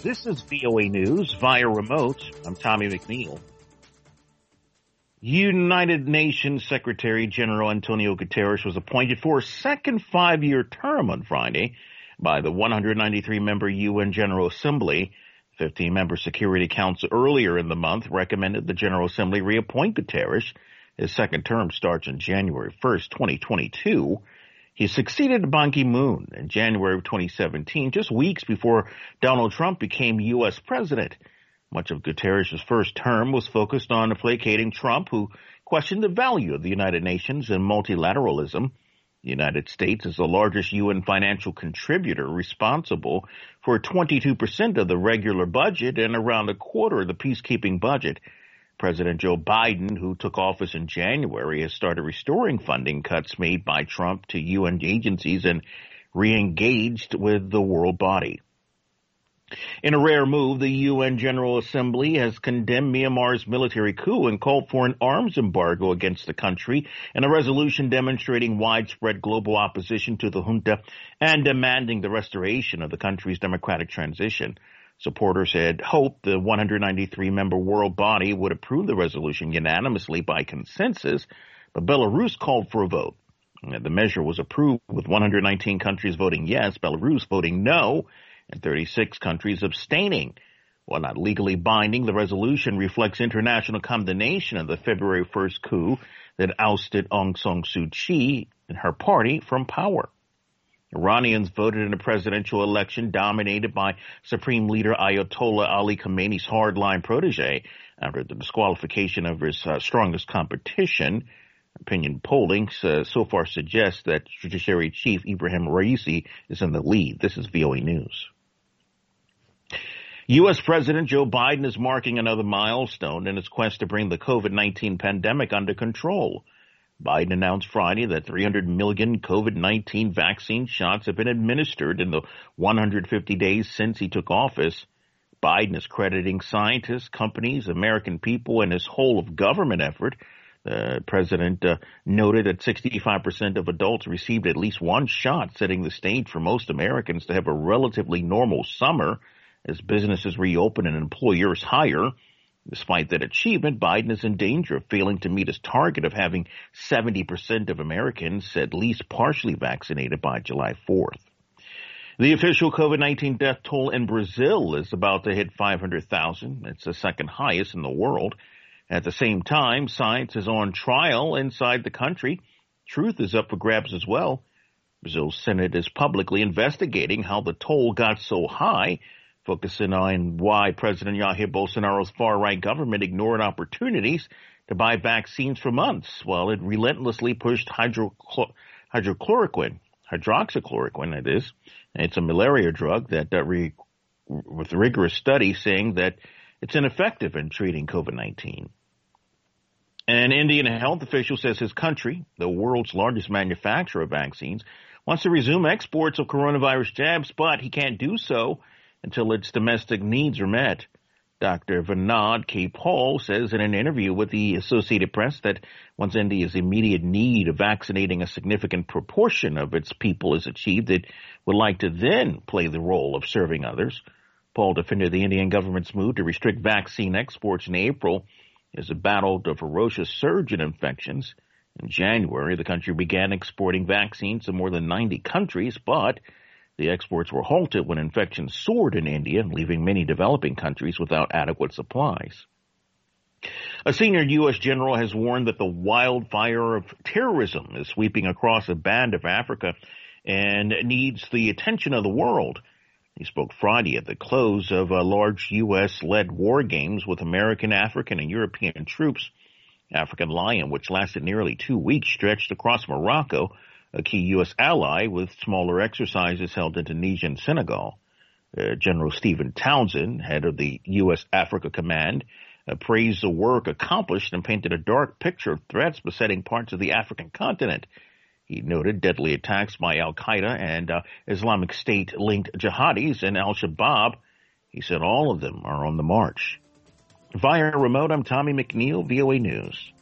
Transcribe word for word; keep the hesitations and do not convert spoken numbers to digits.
This is V O A News via remote. I'm Tommy McNeil. United Nations Secretary General Antonio Guterres was appointed for a second five-year term on Friday by the one hundred ninety-three member U N General Assembly. fifteen member Security Council earlier in the month recommended the General Assembly reappoint Guterres. His second term starts on January first, twenty twenty-two. He succeeded Ban Ki-moon in January of twenty seventeen, just weeks before Donald Trump became U S president. Much of Guterres' first term was focused on placating Trump, who questioned the value of the United Nations and multilateralism. The United States is the largest U N financial contributor, responsible for twenty-two percent of the regular budget and around a quarter of the peacekeeping budget. President Joe Biden, who took office in January, has started restoring funding cuts made by Trump to U N agencies and re-engaged with the world body. In a rare move, the U N General Assembly has condemned Myanmar's military coup and called for an arms embargo against the country in a resolution demonstrating widespread global opposition to the junta and demanding the restoration of the country's democratic transition. Supporters had hoped the one hundred ninety-three member world body would approve the resolution unanimously by consensus, but Belarus called for a vote. The measure was approved with one hundred nineteen countries voting yes, Belarus voting no, and thirty-six countries abstaining. While not legally binding, the resolution reflects international condemnation of the February first coup that ousted Aung San Suu Kyi and her party from power. Iranians voted in a presidential election dominated by Supreme Leader Ayatollah Ali Khamenei's hardline protege after the disqualification of his uh, strongest competition. Opinion polling uh, so far suggests that Judiciary Chief Ibrahim Raisi is in the lead. This is V O A News. U S. President Joe Biden is marking another milestone in his quest to bring the COVID nineteen pandemic under control. Biden announced Friday that three hundred million COVID nineteen vaccine shots have been administered in the one hundred fifty days since he took office. Biden is crediting scientists, companies, American people, and his whole of government effort. The president uh, noted that sixty-five percent of adults received at least one shot, setting the stage for most Americans to have a relatively normal summer as businesses reopen and employers hire. Despite that achievement, Biden is in danger of failing to meet his target of having seventy percent of Americans at least partially vaccinated by July fourth. The official COVID nineteen death toll in Brazil is about to hit five hundred thousand. It's the second highest in the world. At the same time, science is on trial inside the country. Truth is up for grabs as well. Brazil's Senate is publicly investigating how the toll got so high, focusing on why President Jair Bolsonaro's far-right government ignored opportunities to buy vaccines for months while it relentlessly pushed hydrochlor- hydrochloroquine, hydroxychloroquine, that is. It's a malaria drug that, uh, re- with rigorous studies saying that it's ineffective in treating COVID nineteen. An Indian health official says his country, the world's largest manufacturer of vaccines, wants to resume exports of coronavirus jabs, but he can't do so until its domestic needs are met. Doctor Vinod K. Paul says in an interview with the Associated Press that once India's immediate need of vaccinating a significant proportion of its people is achieved, it would like to then play the role of serving others. Paul defended the Indian government's move to restrict vaccine exports in April as it battled a ferocious surge in infections. In January, the country began exporting vaccines to more than ninety countries, but the exports were halted when infections soared in India, leaving many developing countries without adequate supplies. A senior U S general has warned that the wildfire of terrorism is sweeping across a band of Africa and needs the attention of the world. He spoke Friday at the close of a large U S-led war games with American, African, and European troops. African Lion, which lasted nearly two weeks, stretched across Morocco, a key U S ally, with smaller exercises held in Tunisia and Senegal. Uh, General Stephen Townsend, head of the U S Africa Command, uh, praised the work accomplished and painted a dark picture of threats besetting parts of the African continent. He noted deadly attacks by al-Qaeda and uh, Islamic State-linked jihadis and al-Shabaab. He said all of them are on the march. Via remote, I'm Tommy McNeil, V O A News.